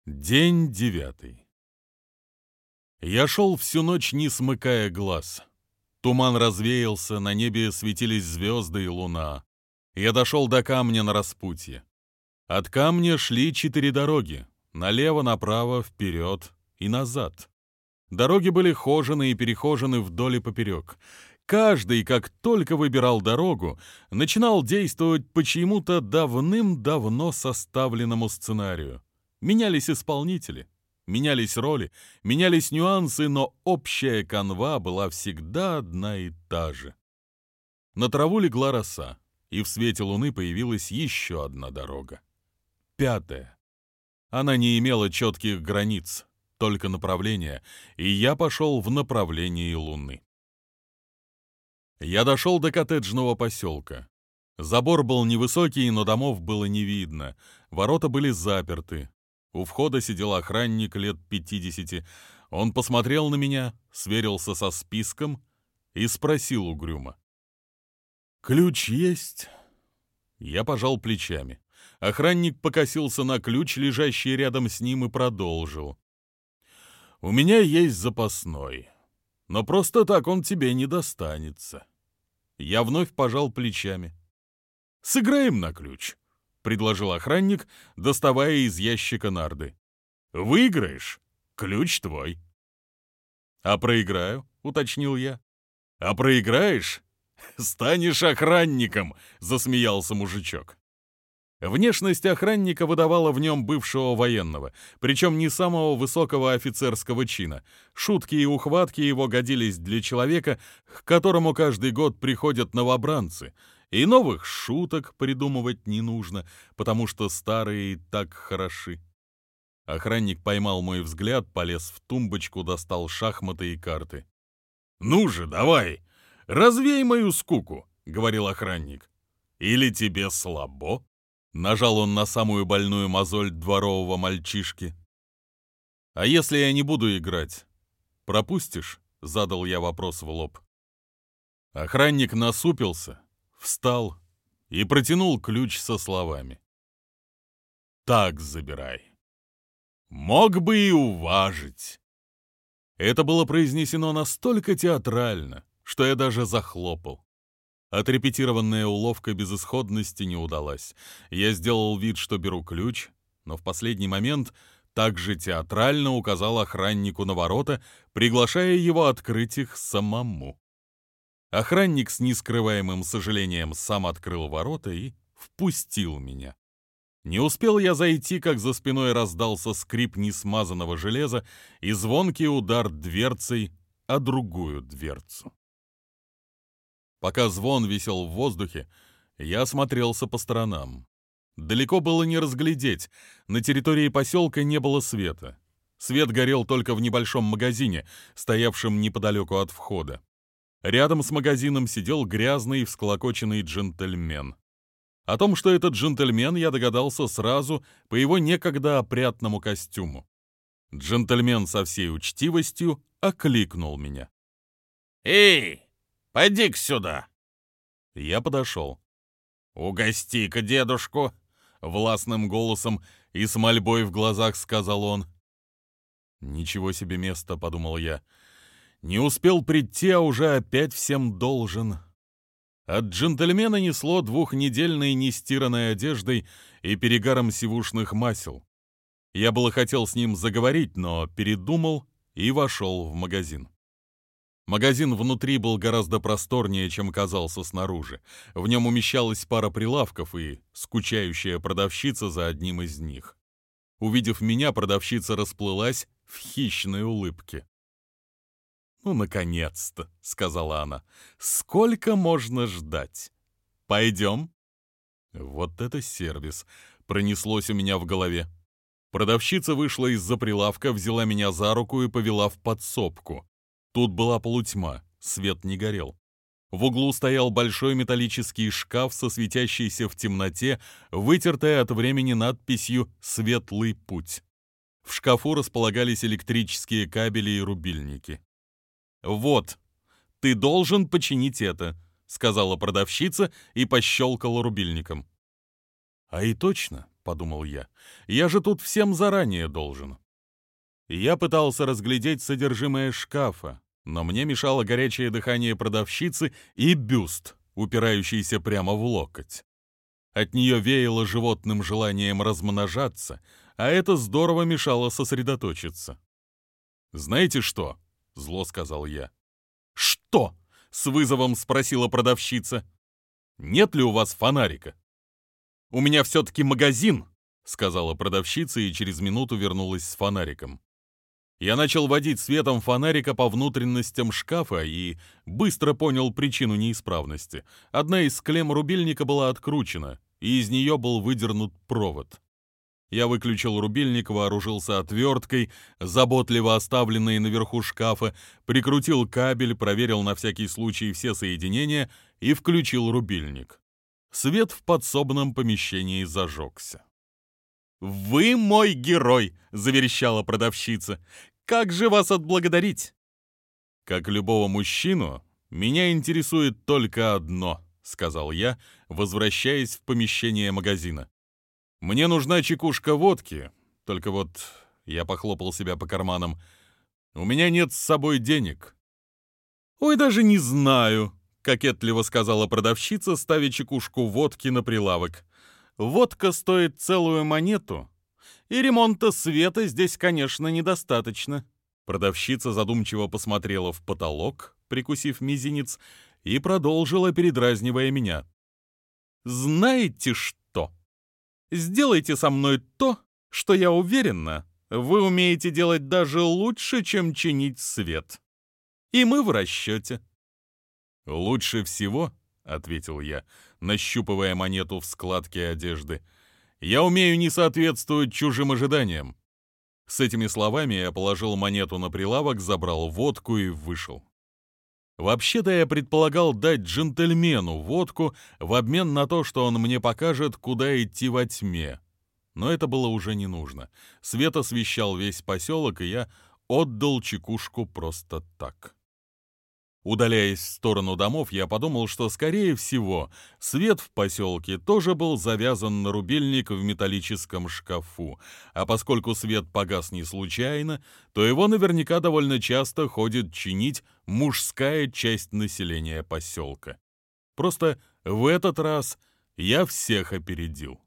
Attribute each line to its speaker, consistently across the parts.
Speaker 1: День 9. Я шел всю ночь, не смыкая глаз. Туман развеялся, на небе светились звезды и луна. Я дошел до камня на распутье. От камня шли 4 дороги: налево, направо, вперед и назад. Дороги были хожены и перехожены вдоль и поперек. Каждый, как только выбирал дорогу, начинал действовать по чьему-то давным-давно составленному сценарию. Менялись исполнители, менялись роли, менялись нюансы, но общая канва была всегда одна и та же. На траву легла роса, и в свете луны появилась еще одна дорога. 5. Она не имела четких границ, только направления, и я пошел в направлении луны. Я дошел до коттеджного поселка. Забор был невысокий, но домов было не видно. Ворота были заперты. У входа сидел охранник лет 50. Он посмотрел на меня, сверился со списком и спросил угрюмо: «Ключ есть?» Я пожал плечами. Охранник покосился на ключ, лежащий рядом с ним, и продолжил: «У меня есть запасной, но просто так он тебе не достанется». Я вновь пожал плечами. «Сыграем на ключ», — предложил охранник, доставая из ящика нарды. «Выиграешь — ключ твой». «А проиграю?» — уточнил я. «А проиграешь — станешь охранником», — засмеялся мужичок. Внешность охранника выдавала в нем бывшего военного, причем не самого высокого офицерского чина. Шутки и ухватки его годились для человека, к которому каждый год приходят новобранцы, и новых шуток придумывать не нужно, потому что старые и так хороши. Охранник поймал мой взгляд, полез в тумбочку, достал шахматы и карты. «Ну же, давай, развей мою скуку», — говорил охранник. «Или тебе слабо?» Нажал он на самую больную мозоль дворового мальчишки. «А если я не буду играть, пропустишь?» — задал я вопрос в лоб. Охранник насупился, встал и протянул ключ со словами: «Так забирай. Мог бы и уважить». Это было произнесено настолько театрально, что я даже захлопал. Отрепетированная уловка безысходности не удалась. Я сделал вид, что беру ключ, но в последний момент также театрально указал охраннику на ворота, приглашая его открыть их самому. Охранник с нескрываемым сожалением сам открыл ворота и впустил меня. Не успел я зайти, как за спиной раздался скрип несмазанного железа и звонкий удар дверцей о другую дверцу. Пока звон висел в воздухе, я осмотрелся по сторонам. Далеко было не разглядеть, на территории поселка не было света. Свет горел только в небольшом магазине, стоявшем неподалеку от входа. Рядом с магазином сидел грязный, всклокоченный джентльмен. О том, что этот джентльмен, я догадался сразу по его некогда опрятному костюму. Джентльмен со всей учтивостью окликнул меня. «Эй, поди-ка сюда!» Я подошел. «Угости-ка дедушку!» — властным голосом и с мольбой в глазах сказал он. «Ничего себе место», — подумал я. «Не успел прийти, а уже опять всем должен». От джентльмена несло двухнедельной нестиранной одеждой и перегаром сивушных масел. Я было хотел с ним заговорить, но передумал и вошел в магазин. Магазин внутри был гораздо просторнее, чем казался снаружи. В нем умещалась пара прилавков и скучающая продавщица за одним из них. Увидев меня, продавщица расплылась в хищной улыбке. «Ну, наконец-то», — сказала она, — «сколько можно ждать? Пойдем?» Вот это сервис, пронеслось у меня в голове. Продавщица вышла из-за прилавка, взяла меня за руку и повела в подсобку. Тут была полутьма, свет не горел. В углу стоял большой металлический шкаф со светящейся в темноте, вытертой от времени надписью «Светлый путь». В шкафу располагались электрические кабели и рубильники. «Вот, ты должен починить это», — сказала продавщица и пощелкала рубильником. А и точно, подумал я. «Я же тут всем заранее должен». Я пытался разглядеть содержимое шкафа, но мне мешало горячее дыхание продавщицы и бюст, упирающийся прямо в локоть. От нее веяло животным желанием размножаться, а это здорово мешало сосредоточиться. «Знаете что?» — зло сказал я. «Что?» — с вызовом спросила продавщица. «Нет ли у вас фонарика?» «У меня все-таки магазин», — сказала продавщица и через минуту вернулась с фонариком. Я начал водить светом фонарика по внутренностям шкафа и быстро понял причину неисправности. Одна из клемм рубильника была откручена, и из нее был выдернут провод. Я выключил рубильник, вооружился отверткой, заботливо оставленной наверху шкафа, прикрутил кабель, проверил на всякий случай все соединения и включил рубильник. Свет в подсобном помещении зажегся. «Вы мой герой!» — заверещала продавщица. «Как же вас отблагодарить?» «Как любого мужчину, меня интересует только одно», — сказал я, возвращаясь в помещение магазина. «Мне нужна чекушка водки, только вот...» — я похлопал себя по карманам. «У меня нет с собой денег». «Ой, даже не знаю», — кокетливо сказала продавщица, ставя чекушку водки на прилавок. «Водка стоит целую монету, и ремонта света здесь, конечно, недостаточно». Продавщица задумчиво посмотрела в потолок, прикусив мизинец, и продолжила, передразнивая меня. «Знаете что? Сделайте со мной то, что, я уверена, вы умеете делать даже лучше, чем чинить свет. И мы в расчете». «Лучше всего», — ответил я, нащупывая монету в складке одежды, «я умею не соответствовать чужим ожиданиям». С этими словами я положил монету на прилавок, забрал водку и вышел. Вообще-то я предполагал дать джентльмену водку в обмен на то, что он мне покажет, куда идти во тьме. Но это было уже не нужно. Свет освещал весь поселок, и я отдал чекушку просто так. Удаляясь в сторону домов, я подумал, что, скорее всего, свет в поселке тоже был завязан на рубильник в металлическом шкафу, а поскольку свет погас не случайно, то его наверняка довольно часто ходит чинить мужская часть населения поселка. Просто в этот раз я всех опередил.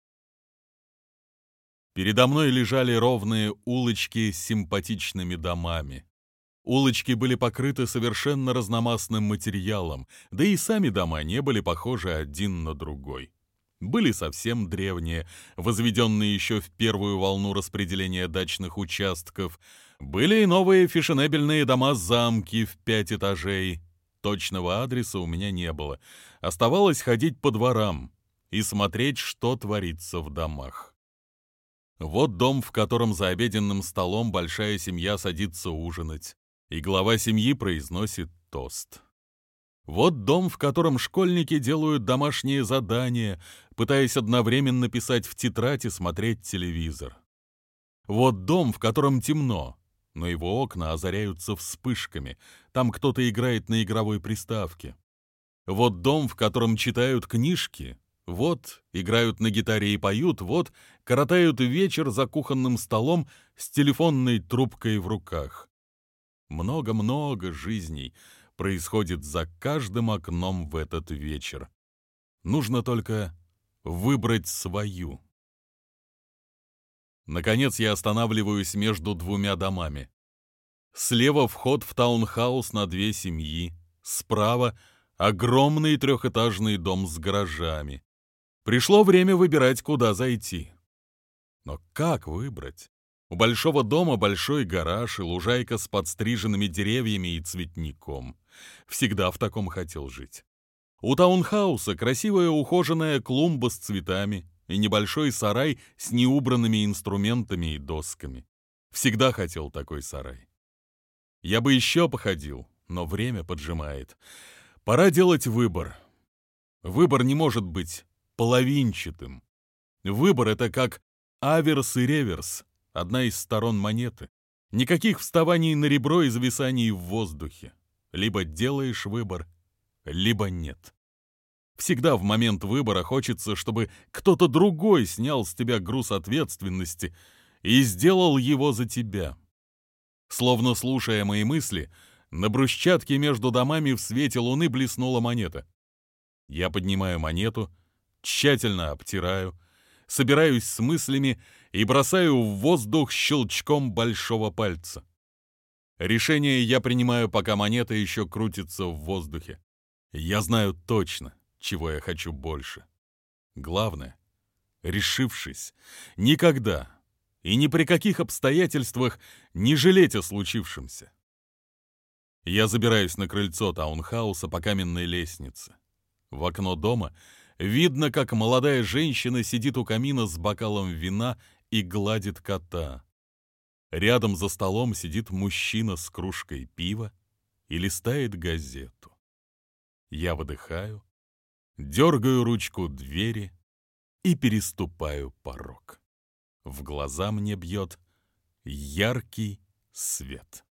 Speaker 1: Передо мной лежали ровные улочки с симпатичными домами. Улочки были покрыты совершенно разномастным материалом, да и сами дома не были похожи один на другой. Были совсем древние, возведенные еще в первую волну распределения дачных участков. Были и новые фешенебельные дома-замки в 5 этажей. Точного адреса у меня не было. Оставалось ходить по дворам и смотреть, что творится в домах. Вот дом, в котором за обеденным столом большая семья садится ужинать, и глава семьи произносит тост. Вот дом, в котором школьники делают домашние задания, пытаясь одновременно писать в тетрадь и смотреть телевизор. Вот дом, в котором темно, но его окна озаряются вспышками, там кто-то играет на игровой приставке. Вот дом, в котором читают книжки, вот играют на гитаре и поют, вот коротают вечер за кухонным столом с телефонной трубкой в руках. Много-много жизней происходит за каждым окном в этот вечер. Нужно только выбрать свою. Наконец я останавливаюсь между двумя домами. Слева вход в таунхаус на 2 семьи, справа огромный 3-этажный дом с гаражами. Пришло время выбирать, куда зайти. Но как выбрать? У большого дома большой гараж и лужайка с подстриженными деревьями и цветником. Всегда в таком хотел жить. У таунхауса красивая ухоженная клумба с цветами и небольшой сарай с неубранными инструментами и досками. Всегда хотел такой сарай. Я бы еще походил, но время поджимает. Пора делать выбор. Выбор не может быть половинчатым. Выбор — это как аверс и реверс. Одна из сторон монеты. Никаких вставаний на ребро и зависаний в воздухе. Либо делаешь выбор, либо нет. Всегда в момент выбора хочется, чтобы кто-то другой снял с тебя груз ответственности и сделал его за тебя. Словно слушая мои мысли, на брусчатке между домами в свете луны блеснула монета. Я поднимаю монету, тщательно обтираю, собираюсь с мыслями и бросаю в воздух щелчком большого пальца. Решение я принимаю, пока монета еще крутится в воздухе. Я знаю точно, чего я хочу больше. Главное, решившись, никогда и ни при каких обстоятельствах не жалеть о случившемся. Я забираюсь на крыльцо таунхауса по каменной лестнице. В окно дома видно, как молодая женщина сидит у камина с бокалом вина и гладит кота. Рядом за столом сидит мужчина с кружкой пива и листает газету. Я выдыхаю, дергаю ручку двери и переступаю порог. В глаза мне бьет яркий свет.